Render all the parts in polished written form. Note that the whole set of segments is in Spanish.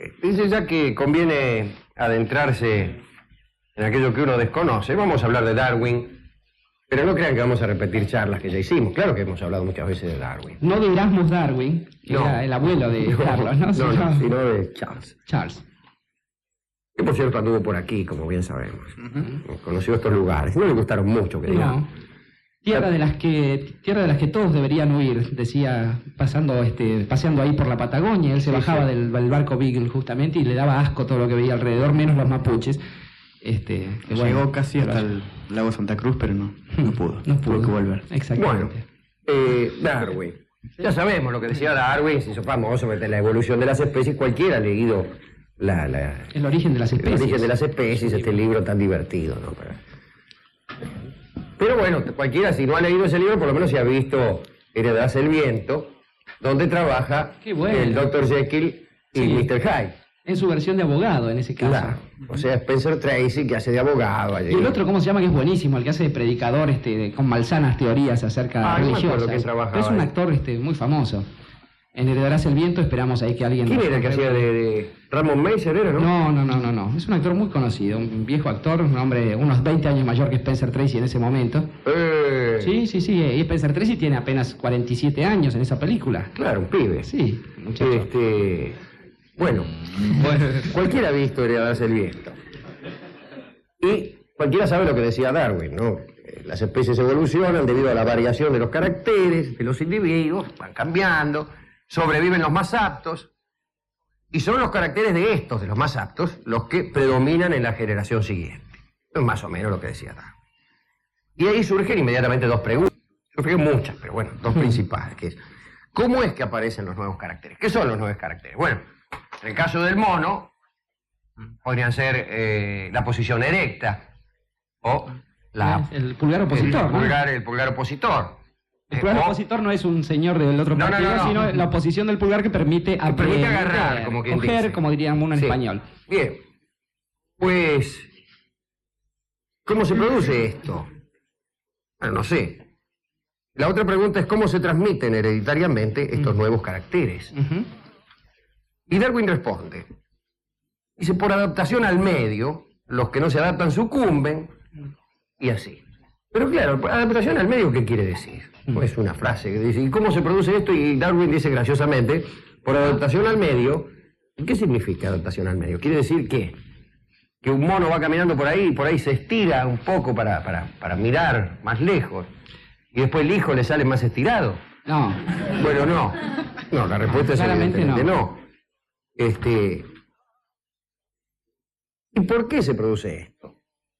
Dice ya que conviene adentrarse en aquello que uno desconoce. Vamos a hablar de Darwin, pero no crean que vamos a repetir charlas que ya hicimos. Claro que hemos hablado muchas veces de Darwin. No de Erasmus Darwin, que No. era el abuelo de Carlos, ¿no? Sino de Charles. Charles. Que por cierto anduvo por aquí, como bien sabemos. Conoció estos lugares. No le gustaron mucho, que digamos. No. Tierra de las que todos deberían huir, decía, paseando ahí por la Patagonia. Él se bajaba del barco Beagle justamente y le daba asco todo lo que veía alrededor, menos los mapuches. Llegó casi hasta el lago Santa Cruz, pero no pudo. No pudo. Tuvo que volver. Exactamente. Bueno, Darwin. Ya sabemos lo que decía Darwin, se hizo famoso sobre la evolución de las especies. Cualquiera ha leído el origen de las especies. El origen de las especies, este libro tan divertido, ¿no? Pero bueno, cualquiera, si no ha leído ese libro, por lo menos se ha visto Heredarse el viento, donde trabaja el Dr. Jekyll y Mr. Hyde. En su versión de abogado, en ese caso. Claro. O sea, Spencer Tracy, que hace de abogado. Allí. Y el otro, ¿cómo se llama? Que es buenísimo, el que hace de predicador, con malsanas teorías acerca religiosas. Que es un actor muy famoso. En Heredarse el viento esperamos ahí que alguien... ¿Quién era el que hacía de Ramon Meiser, era, no? No. Es un actor muy conocido, un viejo actor, un hombre unos 20 años mayor que Spencer Tracy en ese momento. Sí. Y Spencer Tracy tiene apenas 47 años en esa película. Claro, un pibe. Sí, muchacho. Bueno, cualquiera ha visto Heredarse el viento. Y cualquiera sabe lo que decía Darwin, ¿no? Las especies evolucionan debido a la variación de los caracteres de los individuos, van cambiando, sobreviven los más aptos, y son los caracteres de los más aptos, los que predominan en la generación siguiente. Es más o menos lo que decía Darwin. Y ahí surgen inmediatamente dos preguntas. Surgen muchas, pero bueno, dos principales, que es, ¿cómo es que aparecen los nuevos caracteres? ¿Qué son los nuevos caracteres? Bueno, en el caso del mono, podrían ser la posición erecta o el pulgar opositor. El pulgar opositor. El pulgar opositor no es un señor del otro partido, sino la oposición del pulgar que permite agarrar, como quien dice. Como dirían uno en español. Bien, pues, ¿cómo se produce esto? Bueno, no sé. La otra pregunta es cómo se transmiten hereditariamente estos nuevos caracteres. Y Darwin responde. Dice, por adaptación al medio, los que no se adaptan sucumben, y así. Pero claro, adaptación al medio, ¿qué quiere decir? Pues es una frase que dice, ¿y cómo se produce esto? Y Darwin dice graciosamente, por adaptación al medio, ¿qué significa adaptación al medio? Quiere decir que un mono va caminando por ahí se estira un poco para mirar más lejos, y después el hijo le sale más estirado. No. Bueno, no. No, la respuesta es evidentemente no. ¿Y por qué se produce esto?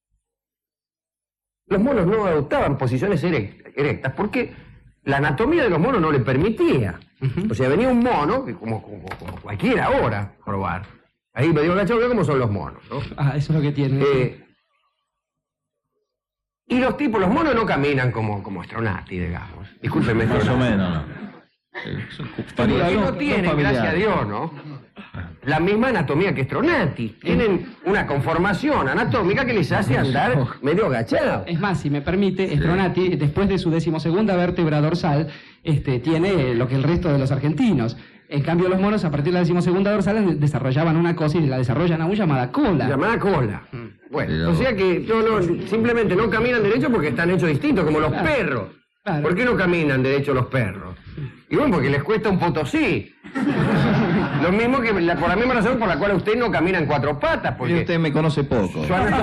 Los monos no adoptaban posiciones erectas porque la anatomía de los monos no le permitía. O sea, venía un mono, que como cualquiera ahora, probar. Ahí me dio agachado, veo cómo son los monos, ¿no? Eso es lo que tienen. Y los monos no caminan como Stronati, digamos. Discúlpeme. Más o menos. Porque no tienen, gracias a Dios, ¿no? La misma anatomía que Stronati. Tienen una conformación anatómica que les hace andar medio agachados. Es más, si me permite, Stronati, después de su 12ª vértebra dorsal, tiene lo que el resto de los argentinos. En cambio, los monos, a partir de la 12ª dorsal, desarrollaban una cosa y la desarrollan aún llamada cola. Llamada cola. Bueno, o sea que simplemente no caminan derecho porque están hechos distintos, como los perros. Claro. ¿Por qué no caminan derecho los perros? Y bueno, porque les cuesta un potosí. Lo mismo que por la misma razón por la cual usted no camina en cuatro patas. Porque y usted me conoce poco.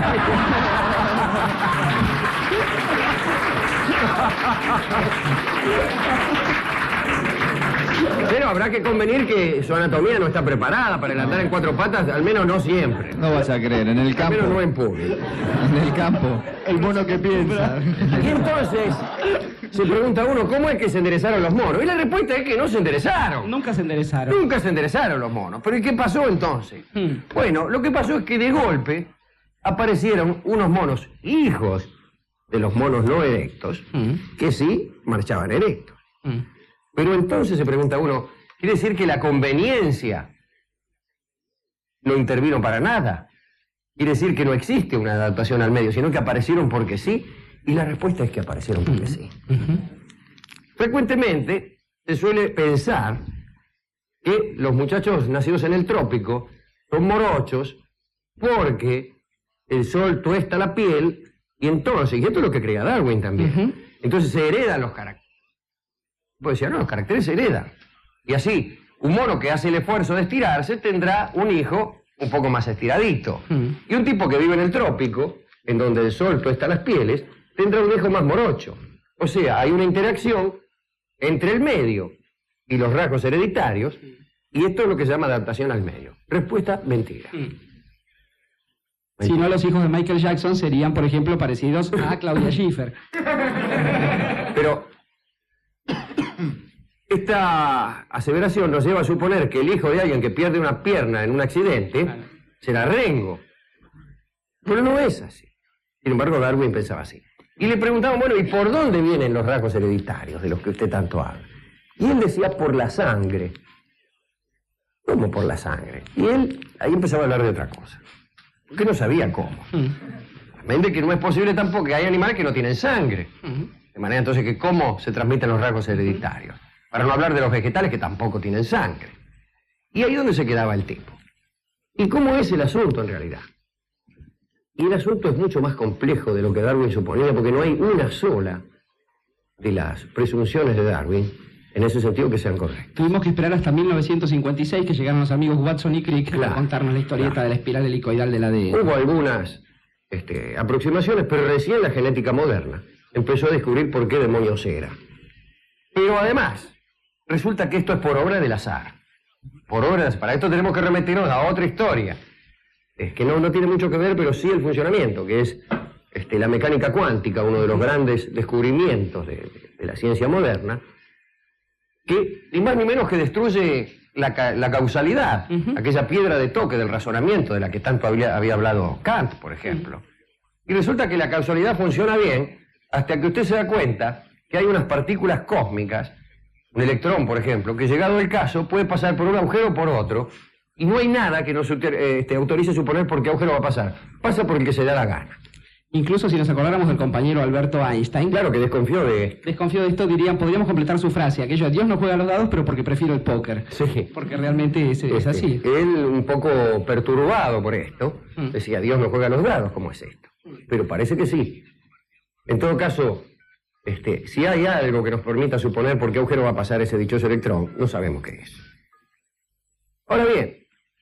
Pero habrá que convenir que su anatomía no está preparada para el andar en cuatro patas, al menos no siempre. No vas a creer, en el campo. Al menos no en público. En el campo, el mono que piensa. Y entonces se pregunta uno, ¿cómo es que se enderezaron los monos? Y la respuesta es que no se enderezaron. Nunca se enderezaron. Nunca se enderezaron los monos. ¿Pero y qué pasó entonces? Bueno, lo que pasó es que de golpe aparecieron unos monos, hijos de los monos no erectos, que sí marchaban erectos. Pero entonces se pregunta uno, ¿quiere decir que la conveniencia no intervino para nada? Quiere decir que no existe una adaptación al medio, sino que aparecieron porque sí. Y la respuesta es que aparecieron porque sí. Frecuentemente se suele pensar que los muchachos nacidos en el trópico son morochos porque el sol tuesta la piel y entonces, y esto es lo que crea Darwin también, entonces se heredan los caracteres. Pues decir, no, los caracteres se heredan. Y así, un mono que hace el esfuerzo de estirarse tendrá un hijo un poco más estiradito. Y un tipo que vive en el trópico, en donde el sol tuesta las pieles, tendrá un hijo más morocho. O sea, hay una interacción entre el medio y los rasgos hereditarios, y esto es lo que se llama adaptación al medio. Respuesta, mentira. Si no, los hijos de Michael Jackson serían, por ejemplo, parecidos a Claudia Schiffer. Pero esta aseveración nos lleva a suponer que el hijo de alguien que pierde una pierna en un accidente será Rengo. Pero no es así. Sin embargo, Darwin pensaba así. Y le preguntaban, bueno, ¿y por dónde vienen los rasgos hereditarios de los que usted tanto habla? Y él decía, por la sangre. ¿Cómo por la sangre? Y él ahí empezaba a hablar de otra cosa. Porque no sabía cómo. Mente que no es posible tampoco que hay animales que no tienen sangre. De manera entonces que cómo se transmiten los rasgos hereditarios. Para no hablar de los vegetales que tampoco tienen sangre. Y ahí es donde se quedaba el tipo. ¿Y cómo es el asunto en realidad? Y el asunto es mucho más complejo de lo que Darwin suponía, porque no hay una sola de las presunciones de Darwin en ese sentido que sean correctas. Tuvimos que esperar hasta 1956 que llegaron los amigos Watson y Crick a contarnos la historieta de la espiral helicoidal del ADN. Hubo algunas aproximaciones, pero recién la genética moderna empezó a descubrir por qué demonios era. Pero además, resulta que esto es por obra del azar. Por obra del azar. Para esto tenemos que remitirnos a otra historia. Es que no tiene mucho que ver, pero sí el funcionamiento, que es la mecánica cuántica, uno de los grandes descubrimientos de la ciencia moderna, que ni más ni menos que destruye la causalidad, aquella piedra de toque del razonamiento de la que tanto había hablado Kant, por ejemplo. Y resulta que la causalidad funciona bien hasta que usted se da cuenta que hay unas partículas cósmicas, un electrón, por ejemplo, que llegado el caso puede pasar por un agujero o por otro, y no hay nada que nos autorice a suponer por qué agujero va a pasar. Pasa por el que se da la gana. Incluso si nos acordáramos del compañero Alberto Einstein. Claro que desconfió de esto. Desconfió de esto, podríamos completar su frase, aquello de Dios no juega a los dados, pero porque prefiero el póker. Sí. Porque realmente es así. Él, un poco perturbado por esto, decía, Dios no juega a los dados, ¿cómo es esto? Pero parece que sí. En todo caso, si hay algo que nos permita suponer por qué agujero va a pasar ese dichoso electrón, no sabemos qué es. Ahora bien,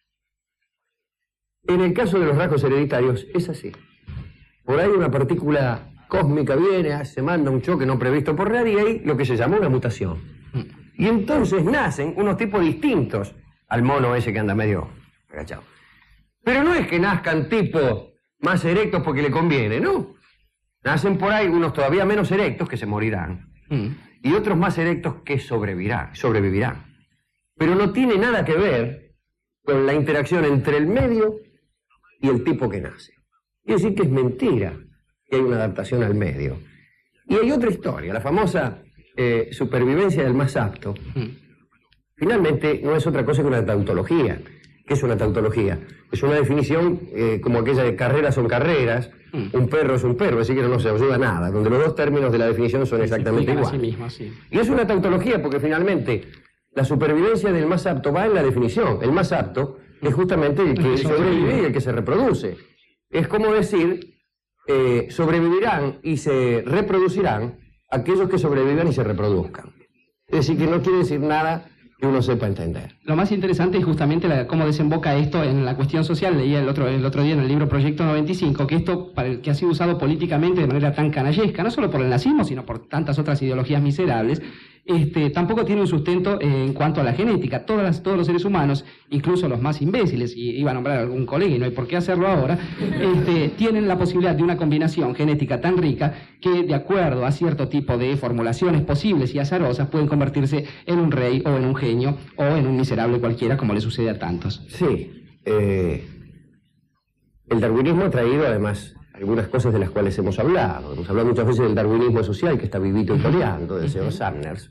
en el caso de los rasgos hereditarios, es así. Por ahí una partícula cósmica viene, se manda un choque no previsto por nadie, y hay lo que se llama una mutación. Y entonces nacen unos tipos distintos al mono ese que anda medio agachado. Pero no es que nazcan tipos más erectos porque le conviene, ¿no? Nacen por ahí unos todavía menos erectos que se morirán. Y otros más erectos que sobrevivirán. Pero no tiene nada que ver con la interacción entre el medio y el tipo que nace. Quiere decir que es mentira que hay una adaptación al medio. Y hay otra historia, la famosa supervivencia del más apto. Finalmente no es otra cosa que una tautología. ¿Qué es una tautología? Es una definición como aquella de carreras son carreras, un perro es un perro, es decir que no se ayuda a nada, donde los dos términos de la definición son exactamente iguales. Y es una tautología porque finalmente la supervivencia del más apto va en la definición. El más apto es justamente el que sobrevive y el que se reproduce. Es como decir, sobrevivirán y se reproducirán aquellos que sobrevivan y se reproduzcan. Es decir, que no quiere decir nada que uno sepa entender. Lo más interesante es justamente cómo desemboca esto en la cuestión social. Leía el otro día en el libro Proyecto 95 que esto, que ha sido usado políticamente de manera tan canallesca, no solo por el nazismo, sino por tantas otras ideologías miserables, tampoco tiene un sustento en cuanto a la genética. Todos los seres humanos, incluso los más imbéciles, y iba a nombrar a algún colega y no hay por qué hacerlo ahora, tienen la posibilidad de una combinación genética tan rica que, de acuerdo a cierto tipo de formulaciones posibles y azarosas, pueden convertirse en un rey o en un genio o en un miserable cualquiera, como le sucede a tantos. Sí. El darwinismo ha traído, además, algunas cosas de las cuales hemos hablado. Hemos hablado muchas veces del darwinismo social, que está vivito y coleando, del señor Sanders,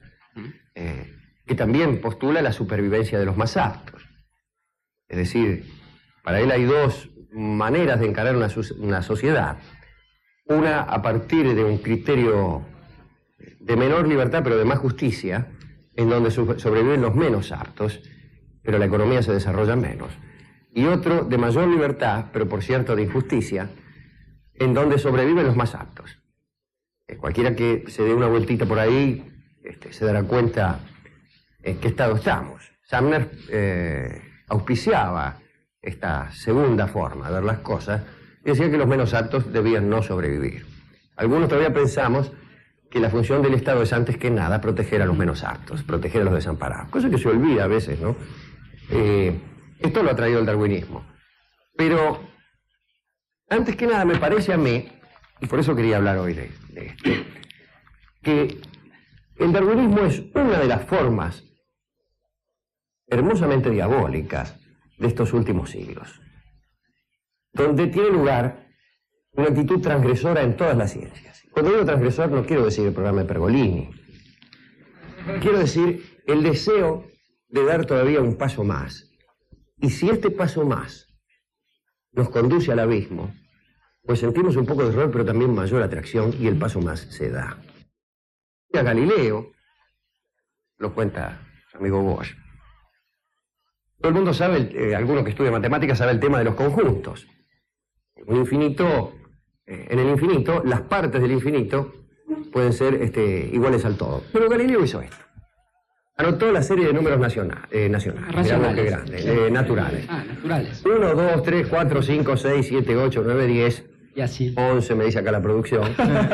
que también postula la supervivencia de los más aptos. Es decir, para él hay dos maneras de encarar una sociedad. Una a partir de un criterio de menor libertad, pero de más justicia, en donde sobreviven los menos aptos, pero la economía se desarrolla menos. y otro de mayor libertad, pero por cierto de injusticia, en donde sobreviven los más aptos. Cualquiera que se dé una vueltita por ahí se dará cuenta en qué estado estamos. Sumner auspiciaba esta segunda forma de ver las cosas y decía que los menos aptos debían no sobrevivir. Algunos todavía pensamos que la función del Estado es antes que nada proteger a los menos aptos, proteger a los desamparados, cosa que se olvida a veces, ¿no? Esto lo ha traído el darwinismo. Pero antes que nada me parece a mí, y por eso quería hablar hoy de esto, que el darwinismo es una de las formas hermosamente diabólicas de estos últimos siglos, donde tiene lugar una actitud transgresora en todas las ciencias. Cuando digo transgresor no quiero decir el programa de Pergolini, quiero decir el deseo de dar todavía un paso más. Y si este paso más nos conduce al abismo, pues sentimos un poco de error, pero también mayor atracción, y el paso más se da. A Galileo, lo cuenta su amigo Bosch, todo el mundo sabe, alguno que estudia matemáticas sabe el tema de los conjuntos. Un infinito, en el infinito, las partes del infinito pueden ser iguales al todo. Pero Galileo hizo esto. Anotó la serie de números nacionales. Racionales. Grande, naturales. Naturales. 1, 2, 3, 4, 5, 6, 7, 8, 9, 10. Y así. 11, me dice acá la producción.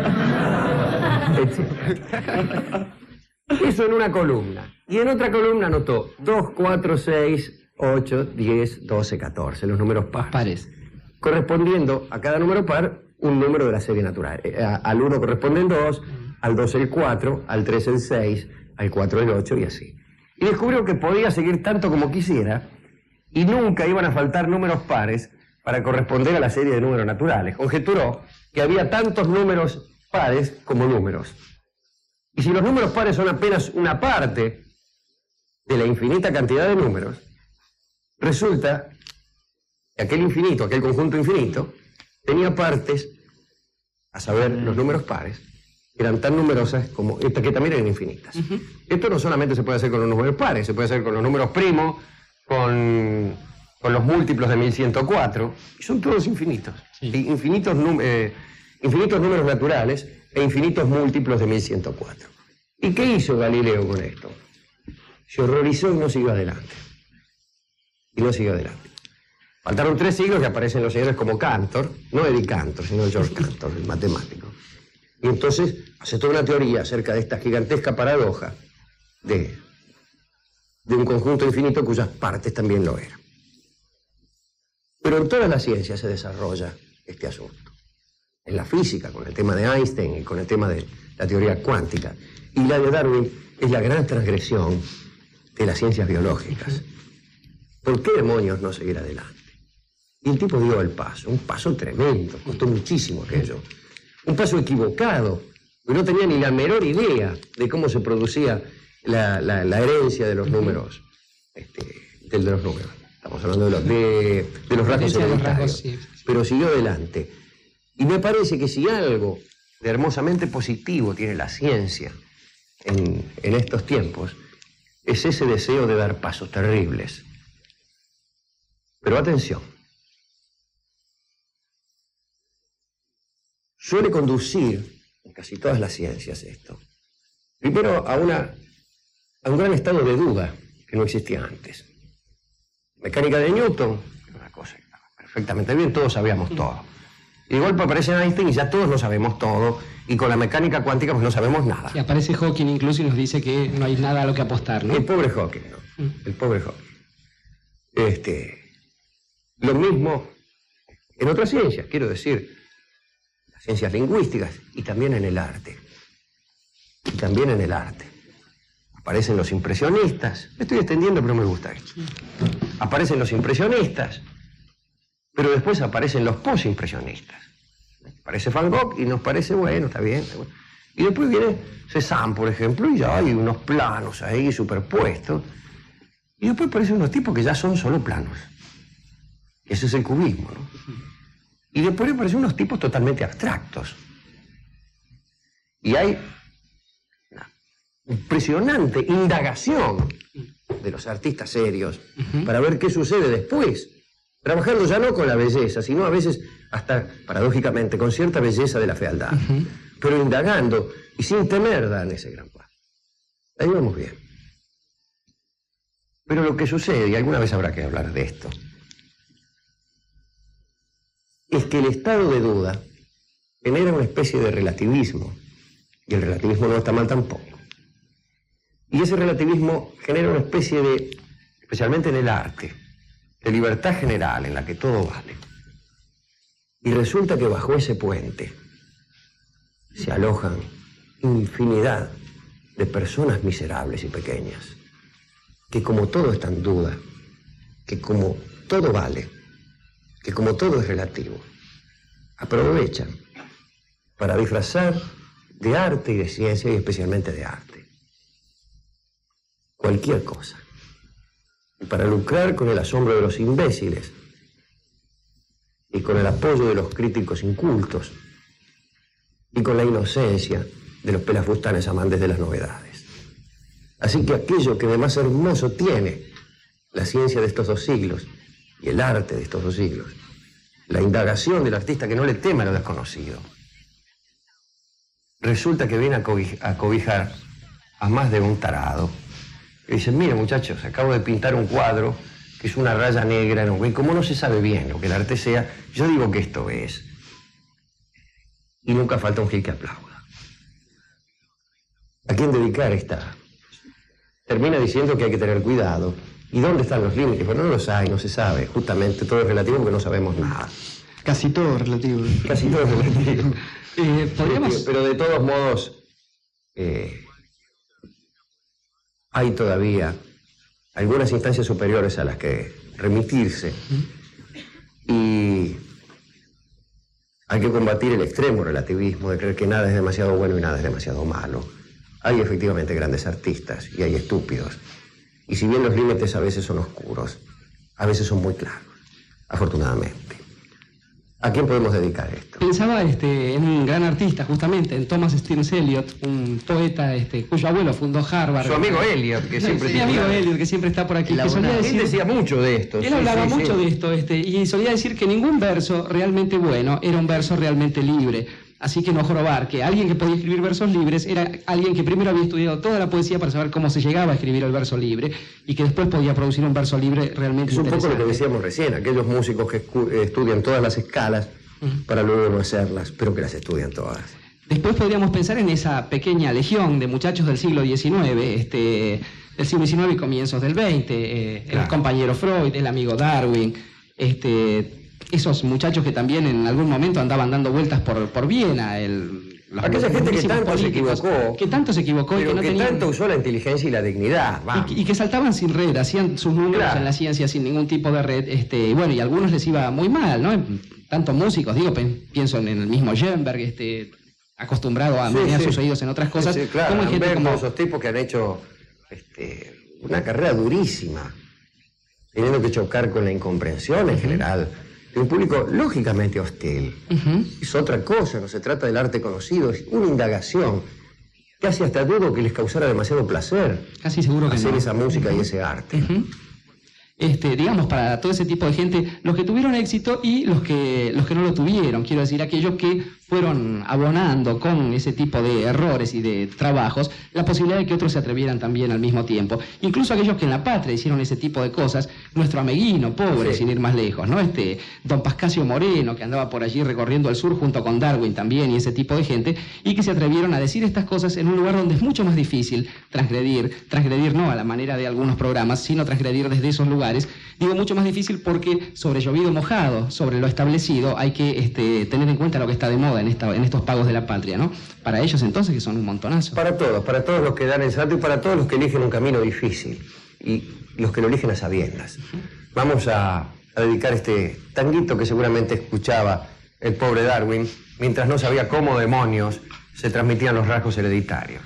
Eso en una columna. Y en otra columna anotó 2, 4, 6, 8, 10, 12, 14, los números pares. Correspondiendo a cada número par un número de la serie natural. Al 1 corresponde el 2, al 2 el 4, al 3 el 6, al 4 el 8 y así. Y descubrió que podía seguir tanto como quisiera y nunca iban a faltar números pares para corresponder a la serie de números naturales. Conjeturó que había tantos números pares como números. Y si los números pares son apenas una parte de la infinita cantidad de números, resulta que aquel infinito, aquel conjunto infinito, tenía partes, a saber, los números pares, que eran tan numerosas como estas, que también eran infinitas. Esto no solamente se puede hacer con los números pares, se puede hacer con los números primos, con los múltiplos de 1104, y son todos infinitos. Sí. Infinitos números naturales e infinitos múltiplos de 1104. ¿Y qué hizo Galileo con esto? Se horrorizó y no siguió adelante. Faltaron 3 siglos y aparecen los señores como Cantor, no Eddie Cantor, sino George Cantor, el matemático. Y entonces hace toda una teoría acerca de esta gigantesca paradoja de un conjunto infinito cuyas partes también lo eran. Pero en todas las ciencias se desarrolla este asunto. En la física, con el tema de Einstein y con el tema de la teoría cuántica. Y la de Darwin es la gran transgresión de las ciencias biológicas. ¿Por qué demonios no seguir adelante? Y el tipo dio el paso, un paso tremendo, costó muchísimo aquello. Un paso equivocado, porque no tenía ni la menor idea de cómo se producía la herencia de los números, de los números. Estamos hablando de los rasgos hereditarios. Sí. Pero siguió adelante. Y me parece que si algo de hermosamente positivo tiene la ciencia en estos tiempos, es ese deseo de dar pasos terribles. Pero atención. Suele conducir, en casi todas las ciencias esto, primero a un gran estado de duda que no existía antes. Mecánica de Newton, una cosa que estaba perfectamente bien, todos sabíamos todo. Y de golpe aparece Einstein y ya todos lo sabemos todo, y con la mecánica cuántica pues no sabemos nada. Y aparece Hawking incluso y nos dice que no hay nada a lo que apostar, ¿no? El pobre Hawking, ¿no? El pobre Hawking. Lo mismo en otras ciencias, quiero decir, las ciencias lingüísticas y también en el arte. Aparecen los impresionistas. Me estoy extendiendo, pero me gusta esto. Aparecen los impresionistas, pero después aparecen los posimpresionistas. Aparece Van Gogh y nos parece, bueno, está bien. Y después viene Cézanne, por ejemplo, y ya hay unos planos ahí superpuestos. Y después aparecen unos tipos que ya son solo planos. Ese es el cubismo, ¿no? Y después aparecen unos tipos totalmente abstractos. Y hay una impresionante indagación de los artistas serios para ver qué sucede después Trabajando ya no con la belleza, sino a veces hasta, paradójicamente, con cierta belleza de la fealdad. Pero indagando y sin temer dan ese gran paso. Ahí vamos bien. Pero lo que sucede, y alguna vez habrá que hablar de esto, es que el estado de duda genera una especie de relativismo. Y el relativismo no está mal tampoco. Y ese relativismo genera una especie de, especialmente en el arte, de libertad general en la que todo vale. Y resulta que bajo ese puente se alojan infinidad de personas miserables y pequeñas, que como todo está en duda, que como todo vale, que como todo es relativo, aprovechan para disfrazar de arte y de ciencia, y especialmente de arte, cualquier cosa, y para lucrar con el asombro de los imbéciles y con el apoyo de los críticos incultos y con la inocencia de los pelafustanes amantes de las novedades. Así que aquello que de más hermoso tiene la ciencia de estos 2 siglos y el arte de estos 2 siglos, la indagación del artista que no le teme a lo desconocido, resulta que viene a cobijar a más de un tarado. Y dicen, mire muchachos, acabo de pintar un cuadro que es una raya negra, ¿no? Y como no se sabe bien lo que el arte sea, yo digo que esto es. Y nunca falta un gil que aplauda. ¿A quién dedicar esta? Termina diciendo que hay que tener cuidado. ¿Y dónde están los límites? Bueno, no los hay, no se sabe. Justamente todo es relativo porque no sabemos nada. Casi todo es relativo. Casi todo es relativo. ¿Podríamos...? Pero de todos modos, hay todavía algunas instancias superiores a las que remitirse. Y hay que combatir el extremo relativismo de creer que nada es demasiado bueno y nada es demasiado malo. Hay efectivamente grandes artistas y hay estúpidos. Y si bien los límites a veces son oscuros, a veces son muy claros, afortunadamente. ¿A quién podemos dedicar esto? Pensaba en un gran artista, justamente, en Thomas Stearns Eliot, un poeta cuyo abuelo fundó Harvard. Su amigo Eliot, que siempre... Mi amigo Eliot, que siempre está por aquí. Que solía decir, él decía mucho de esto. Él hablaba mucho de esto, y solía decir que ningún verso realmente bueno era un verso realmente libre. Así que no jorobar, que alguien que podía escribir versos libres era alguien que primero había estudiado toda la poesía para saber cómo se llegaba a escribir el verso libre y que después podía producir un verso libre realmente interesante. Es un poco lo que decíamos recién, aquellos músicos que estudian todas las escalas para luego no hacerlas, pero que las estudian todas. Después podríamos pensar en esa pequeña legión de muchachos del siglo XIX, del siglo XIX y comienzos del XX, claro. El compañero Freud, el amigo Darwin, esos muchachos que también en algún momento andaban dando vueltas por Viena, aquella gente que tanto se equivocó, pero y que no tenían... tanto usó la inteligencia y la dignidad, y que saltaban sin red, hacían sus números en la ciencia sin ningún tipo de red, y bueno, y a algunos les iba muy mal, ¿no? Tanto músicos, pienso en el mismo Schoenberg, acostumbrado a menear sus oídos en otras cosas, claro, como gente como esos tipos que han hecho una carrera durísima, teniendo que chocar con la incomprensión en general de un público lógicamente hostil. Es otra cosa, no se trata del arte conocido, es una indagación. Casi hasta dudo que les causara demasiado placer. Casi seguro que hacer no. esa música y ese arte. Digamos, para todo ese tipo de gente, los que tuvieron éxito y los que no lo tuvieron, quiero decir, aquellos que fueron abonando con ese tipo de errores y de trabajos la posibilidad de que otros se atrevieran también al mismo tiempo. Incluso aquellos que en la patria hicieron ese tipo de cosas, nuestro amiguino, pobre, sin ir más lejos, ¿no? Don Pascasio Moreno, que andaba por allí recorriendo el sur junto con Darwin también y ese tipo de gente, y que se atrevieron a decir estas cosas en un lugar donde es mucho más difícil transgredir no a la manera de algunos programas, sino transgredir desde esos lugares. Digo mucho más difícil porque sobre llovido mojado, sobre lo establecido, hay que tener en cuenta lo que está de moda en estos pagos de la patria, ¿no? Para ellos entonces, que son un montonazo. Para todos los que dan el salto y para todos los que eligen un camino difícil y los que lo eligen a sabiendas. Vamos a dedicar este tanguito que seguramente escuchaba el pobre Darwin mientras no sabía cómo demonios se transmitían los rasgos hereditarios.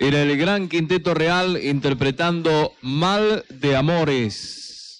Era el Gran Quinteto Real interpretando Mal de Amores.